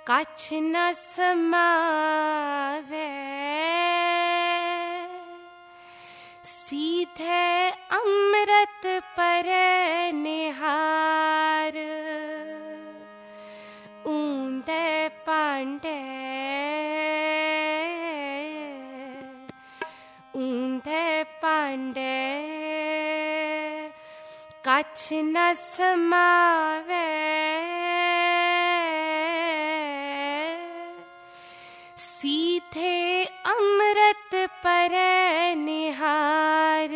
कछ न समावे, सीधे अमृत पर निहार, ऊंदे पांडे ऊंदे पांडे कछ न समावे, सीधे अमृत पर निहार,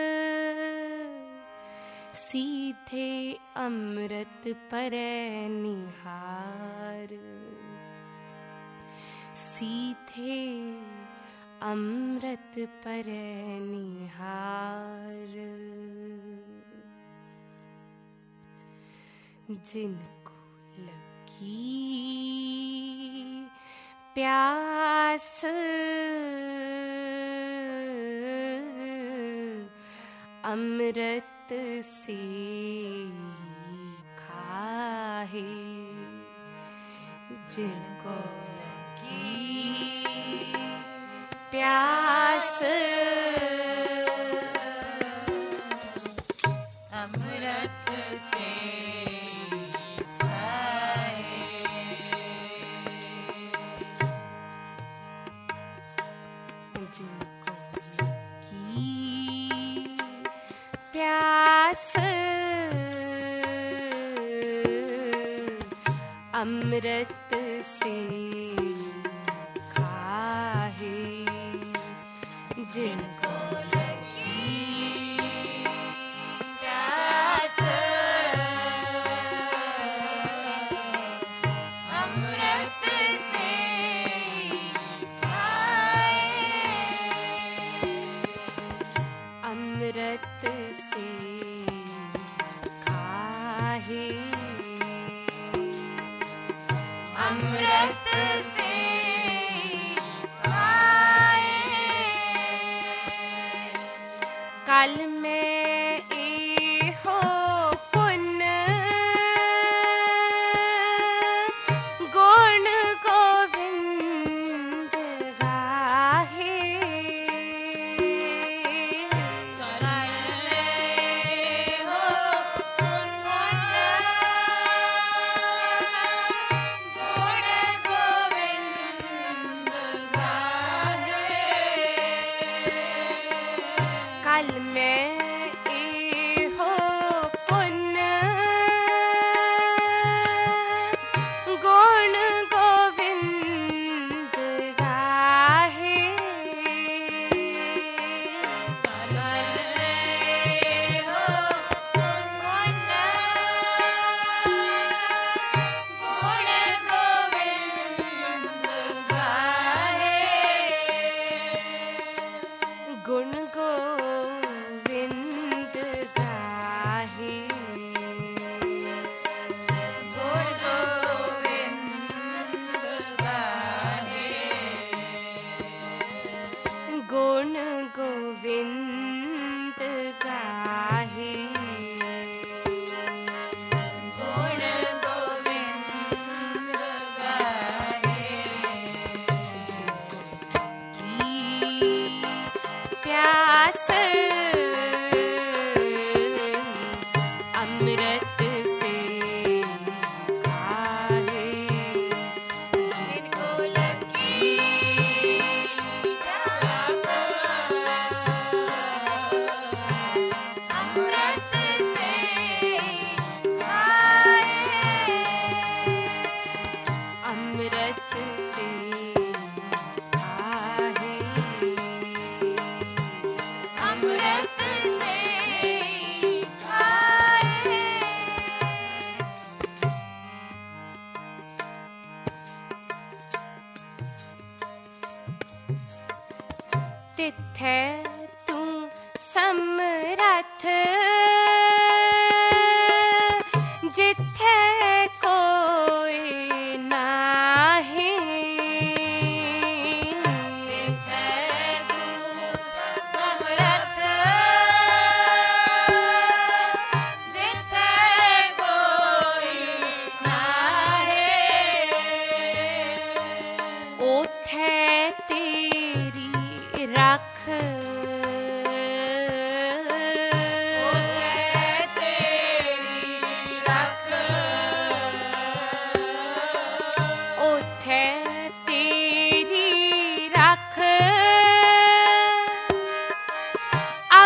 सीधे अमृत पर निहार, सीधे अमृत पर निहार। जिनको लगी प्यास, अमृत से खाहे, जिनको लगी प्यास, अमृत से प्यास, अमृत से खाहे, जिनको लगी प्यास, अमृत से खाए, अमृत से खाहे, अमृत से खाए। कल में ए हो पुण्य, गुण गोविंद गाहे, कल में ए हो पुण्य, गुण गोविंद गाहे, गुण गोविंद गाहे, गुण गोविंद गाहे, गुण गोविंद गाहे। की प्यास,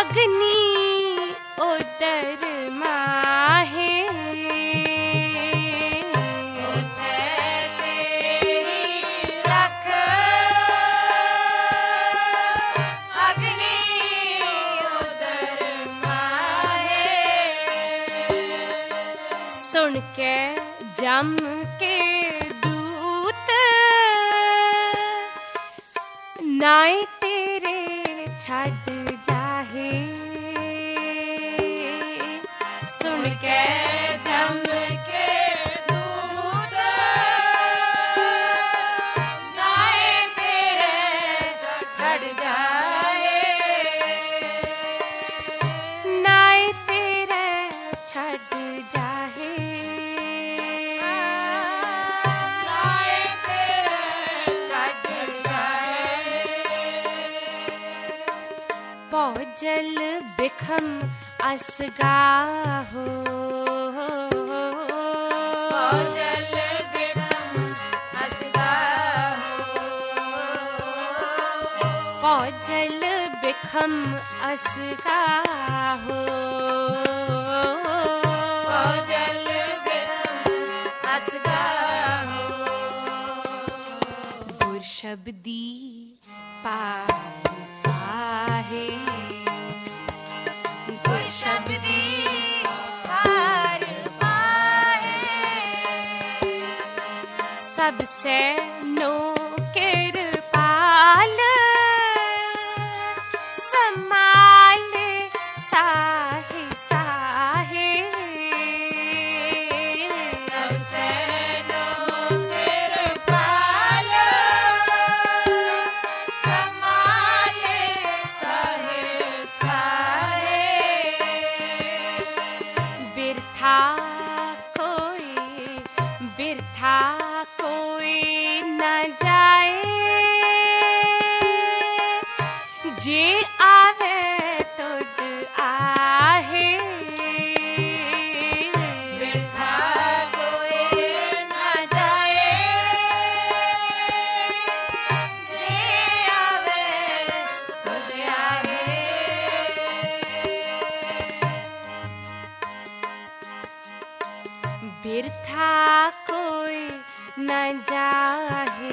अग्नि उदर माहे सुन के जम के दूत नाए तेरे छड़ जाहे सुन के जम के दूत नाए तेरे छड़ जाए नाए तेरे छड़ जाहे नाए तेरे छड़ जाए पौजल बिखम असगा हो जल बिखम असगा पौजल बिखम असगा हो जल बिखम असगा गुर शब्दी पाहे गुर शब्दी हार पाए सबसे नो कृपाल समाल साहे साहे सबसे नो कृपाल समाले साहे साहे बिरथा कोई न जाए जे आवे तुद आहे बिरथा कोई न जाए जे आवे खुद आवे बिरथा कोई न जाहे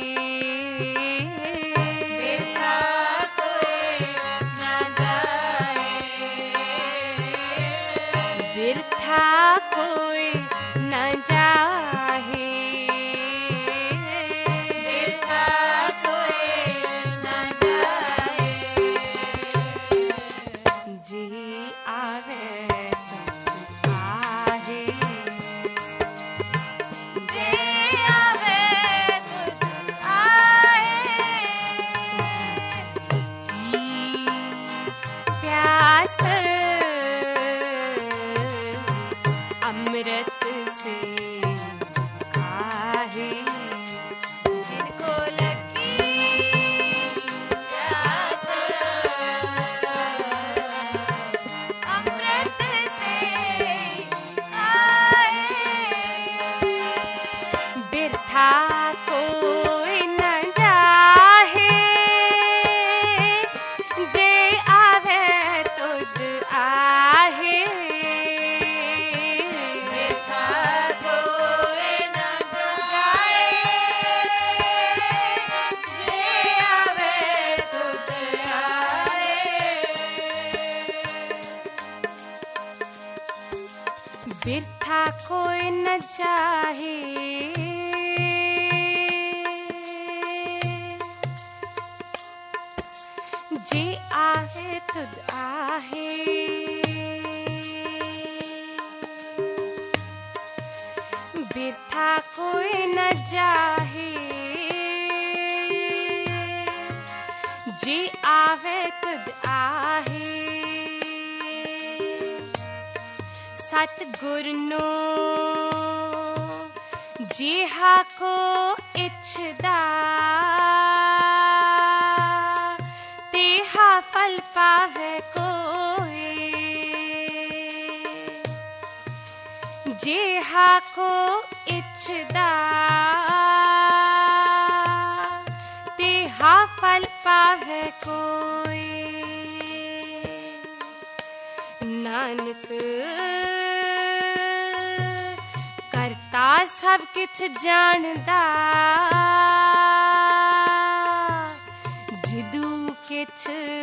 बिरथा कोई न जाए बिरथा कोई न जाहे बिरथा कोई न जाए जे आवे तुद आहे जे आवे खुद आए प्यास अमृत से काहे जिनको लगी प्यास अमृत से आए बिरथा कोई न जाहे जे आवे तुद आहे बिरथा कोई न जाए जे आवे खुद आए बिरथा कोई न जाहे जे आहे तुद आहे बिरथा कोई न जाहे जे आवे तुद आहे सतगुर नो जिहा को इच्छदा तेहा फल पावे कोई जिहा को इच्छदा तेहा फल पावे कोई नानक करता सब किछ जानदा, जिदू किछ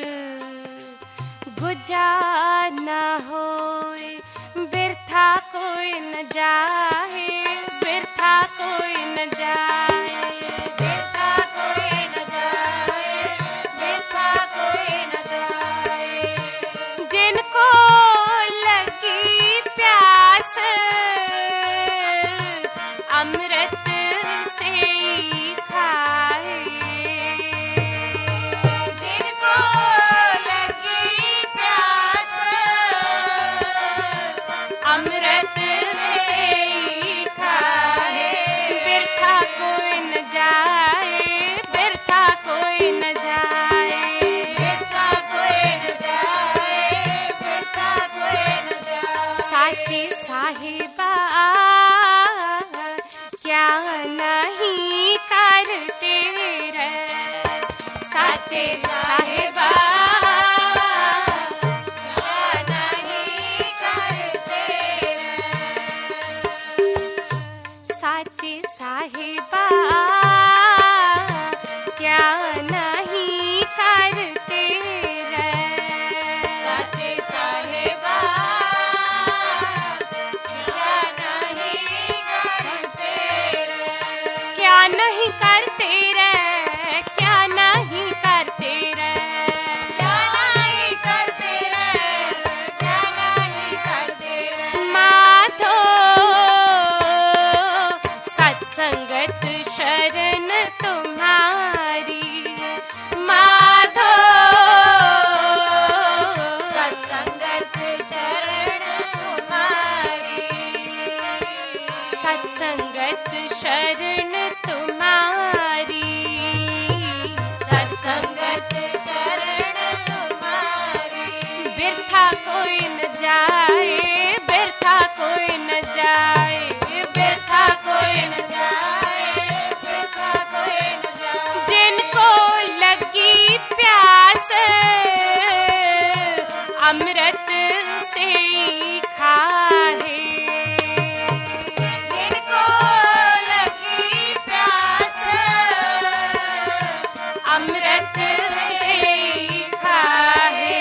गुजार ना होए, बिरथा कोई न जाए, बिरथा कोई न जाए, बिरथा कोई न जाए, बिरथा कोई न जाए। जिनको लगी प्यास अमृत से ही खाए, जिनको लगी प्यास अमृत से ही खाए, बिरथा कोई न जाए, बिरथा कोई न जाए, बिरथा कोई न जाए, बिरथा कोई न जाए। साचे साहिबा क्या नहीं करते रे, साचे साहिबा क्या नहीं करते साचे साहिबा क्या नहीं करते रे, साचे साहिबा क्या नहीं करते क्या नहीं करते रे, क्या नहीं करते रे, क्या नहीं करते क्या नहीं करते माधो सत्संगत शरण तुम्हारी, माधो सत्संगत शरण तुम्हारी, सत्संगत शरण तुम्हारी, सत्संगत शरण तुम्हारी। बिरथा कोई न जाए, बिरथा कोई न जाए, बिरथा कोई न जाए, बिरथा कोई न जाए। जिनको लगी प्यास अमृत से ही खाए, जिनको लगी प्यास अमृत से ही खाए।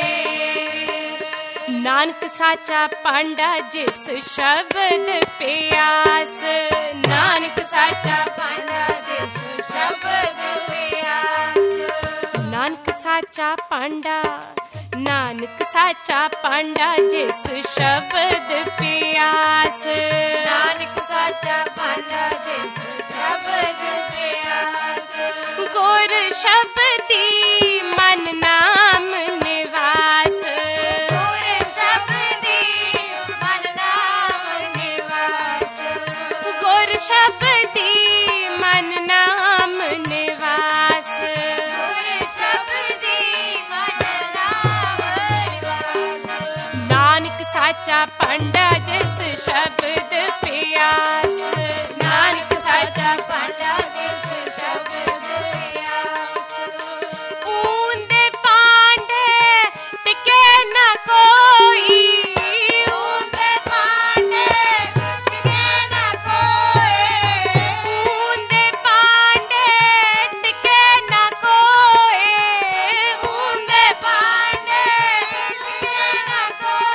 नानक साचा पांडा जिस शब्द पे आस, नानक साचा पांडा जिस शब्द पे आस, नानक साचा पांडा, नानक साचा पांडा जिस शब्द पे आस, नानक साचा पांडा जिस शब्द पे आस। गुर शब्दी मन नाम निवास, गुर शब्दी मन नाम निवास, गुर शब्दी मन नाम निवास, गुर शब्दी मन नाम निवास। नानक साचा पांडा जिस शब्द पे आस, नानक साचा पांडा जिस शब्द पे आस। ऊंदे पांडे टिके न कोई, ऊंदे पांडे टिके न कोई, ऊंदे पांडे टिके न कोई, ऊंदे पांडे टिके न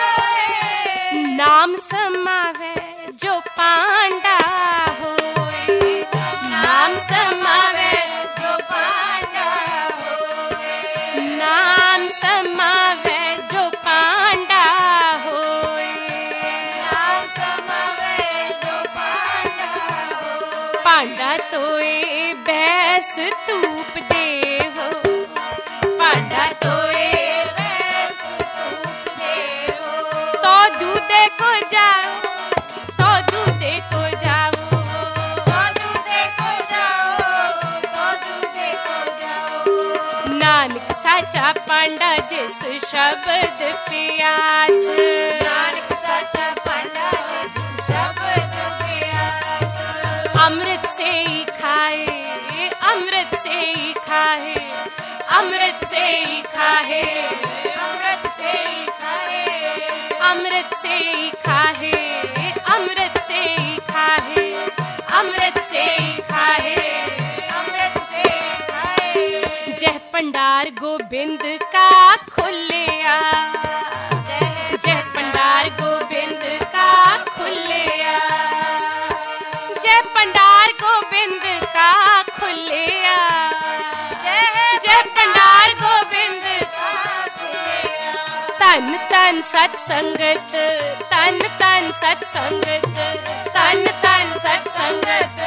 कोई। नाम समावे जो पांडा होए, नाम समावे जो पांडा होए, नाम समावे जो पांडा होए, नाम समावे जो पांडा होए। पांडा तोए बैस तूप देवो, पांडा तोए वैस तूप देवो, तो दूधे को जाओ, तो दूधे को जाओ, तो दूधे को जाओ, तो दूधे को जाओ। नानक साचा पांडा जिस शब्द पे आस, नानक साचा पांडा जिस शब्द पे आस। अमृत से ही खाए, अमृत से ही खाए, अमृत से ही खाए, अमृत से ही खाए, अमृत से ही खाहे, अमृत से ही खाहे, अमृत से ही खाहे, अमृत से खाए। जय पंडार गोबिंद का खुलिया, जय पंडार गोबिंद का खुलिया, जय पंडार गोबिंद का खुलिया, जय पंडार गोबिंद का खुलिया। तन तन सत्संगत, तन तन सत्संगत, तन तन सत्संगत,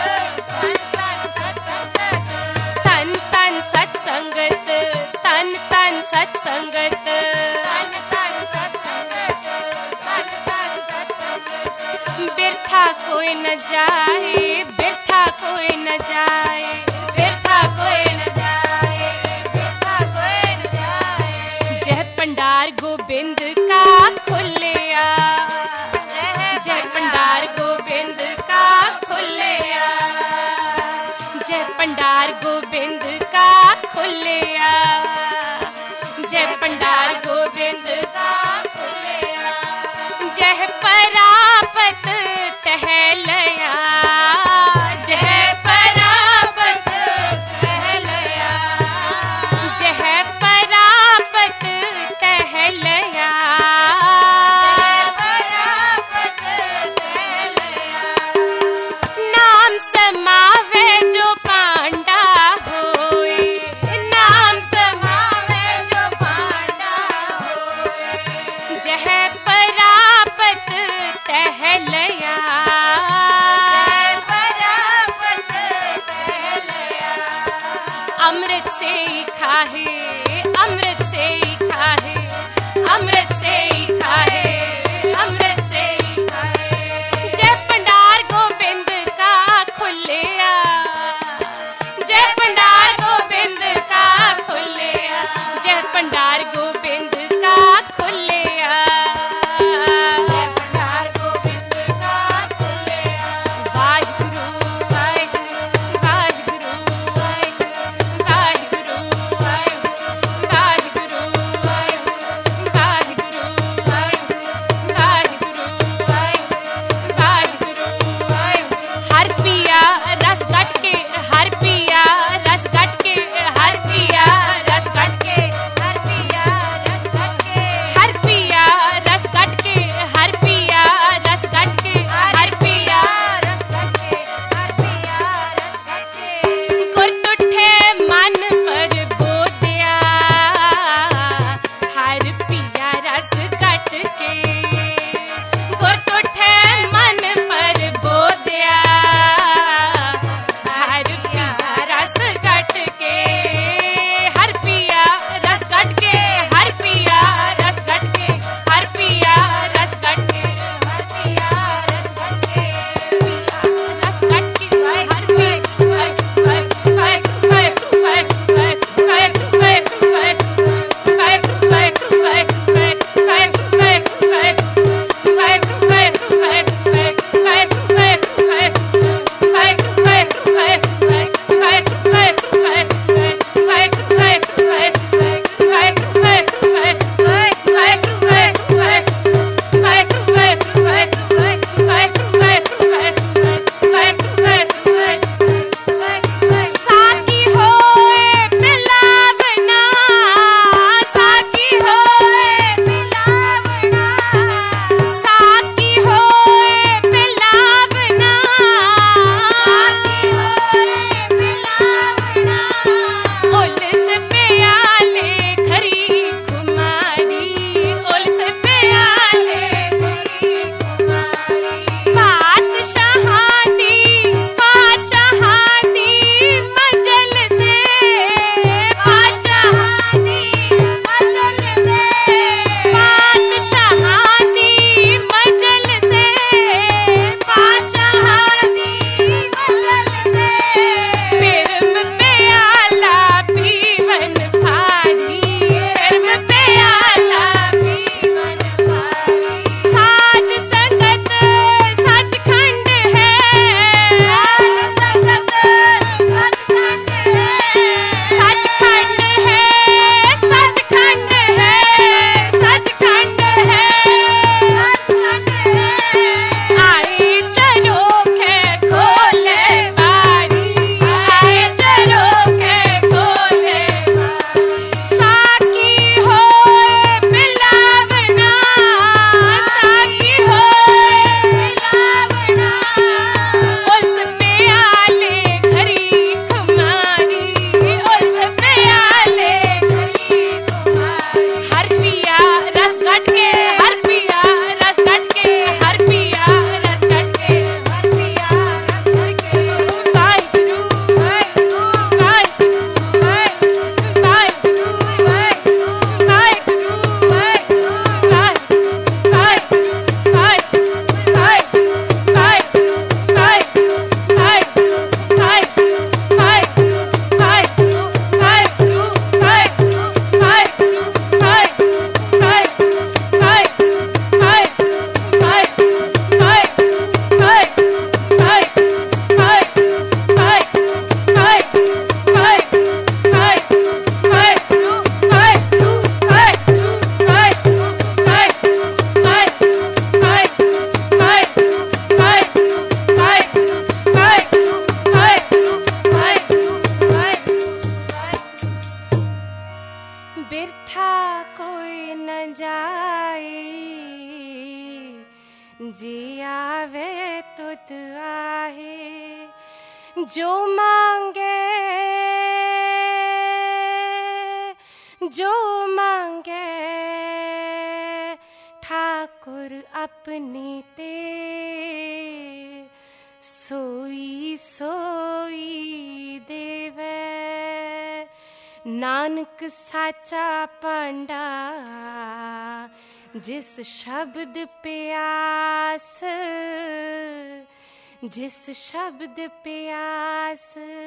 तन तन सत्संगत, तन तन सत्संगत, बिरथा कोई न जाए, बिरथा कोई न जाए, बिरथा कोई न जाए, बिरथा कोई न जाए। जय पंडार गोबिंद का खुलिया, जय पंडार गोबिंद का खुलिया, जय पंडार गोबिंद का खुलिया, जय पंडार गोबिंद का खुलिया। जय परापत टहलया, जय परापत टहलया, जय परापत टहलया, परापत टहलया। नाम समावे जो पांडा होए, नाम समावे जो पांडा होए। जय परापत टहलया, परापत टहलया। अमृत से ही खाहे, अमृत से ही खाहे, अमृत से ही खाहे, अमृत से ही खाहे। जय पंडार गोबिंद का खुलिया, जय पंडार गोबिंद का खुलिया, जय पंडार गोबिंद का खुलिया, जय पंडार गोबिंद का खुलिया। वाहिगुरु वाहिगुरु वाहिगुरु वाहिगुरु वाहिगुरु वाहिगुरु जी आवे तुत आहे, जो मांगे ठाकुर अपनी ते, सोई सोई देवे। नानक साचा पांडा, जिस शब्द प्यास, जिस शब्द प्यास।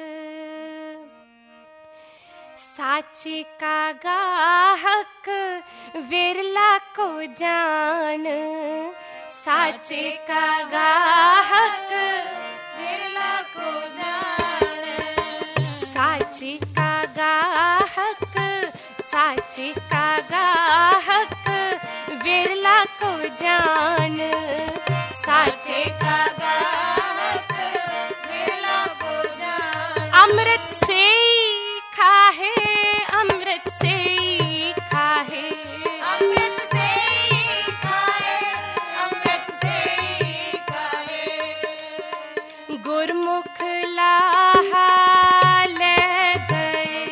साचे का गाहक विरला को जान, साचे का गाहक विरला को जान। साचे का गाहक, साचे का गाहक विरला को जान, साचे का गाहक विरला को जान। अमृत से खाहे, अमृत से खाहे, अमृत से खाए, अमृत से खाए। गुरमुख लाहा ले गए,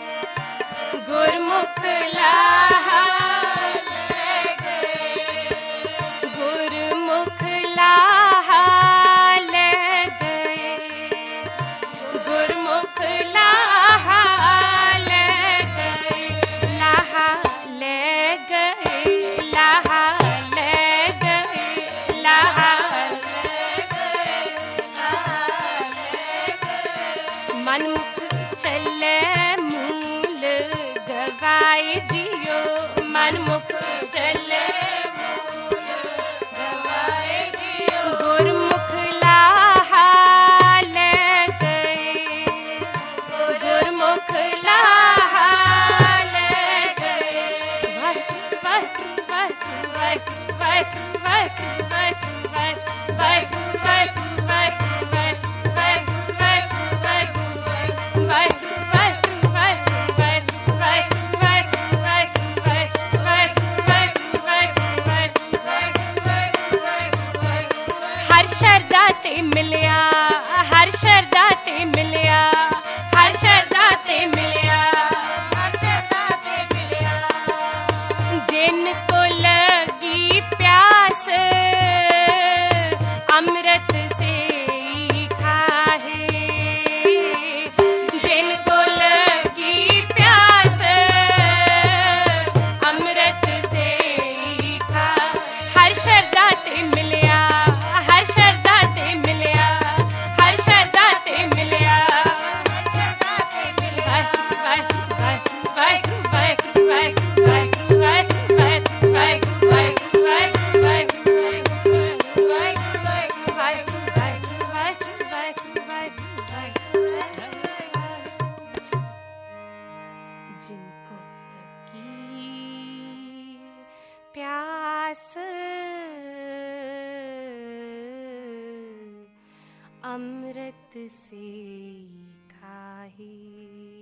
गुरमुख लाहा ले गए। गुरमुख लाहा ले गए, गुरमुख लाहा ले गए, लाहा ले गए, लाहा ले गए, लाहा ले गए, ले गए। मनमुख चले मूल गवाए जियो, मनमुख चले गवाए जियो। गुरमुख लाहा ले गए, गुरमुख लाहा ले गए। वाहिगुरू वाहिगुरू वाहिगुरू वाहिगुरू वाहिगुरू वाहिगुरू वाहिगुरू वाहिगुरू वाहिगुरू वाहिगुरू वाहिगुरू वाहिगुरू वाहिगुरू वाहिगुरू वाहिगुरू वाहिगुरू हर शरदा ते मिलिया, हर शरदा ते मिलिया, हर शरदा ते मिलिया, हर शरदा ते मिलिया। जिनको लगी प्यास अमृत से ही खाहे, जिनको लगी प्यास अमृत से ही खा। हर शरदा ते मिलिया, हर शरदा ते मिलिया, हर शरदा ते मिलिया। जिनको लगी प्यास अमृत से खाही।